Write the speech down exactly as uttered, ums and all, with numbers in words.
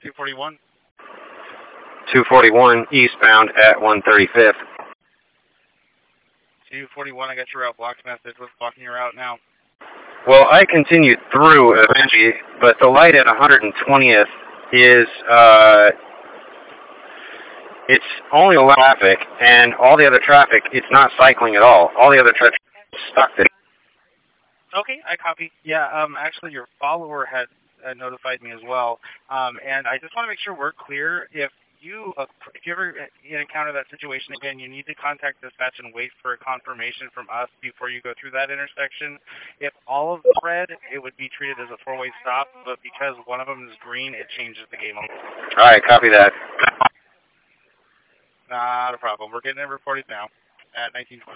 two forty-one. two forty-one eastbound at one thirty-fifth. two forty-one, I got your route blocked message. What's blocking your route now? Well, I continued through eventually, but the light at one hundred twentieth is, uh, it's only allowing traffic, and all the other traffic, it's not cycling at all. All the other traffic is stuck there. Okay, I copy. Yeah, um, actually, your follower had uh, notified me as well, um, and I just want to make sure we're clear. If you, uh, if you ever encounter that situation again, you need to contact dispatch and wait for a confirmation from us before you go through that intersection. If all of them are red, it would be treated as a four-way stop, but because one of them is green, it changes the game. All right, copy that. Not a problem. We're getting it reported now at nineteen twenty.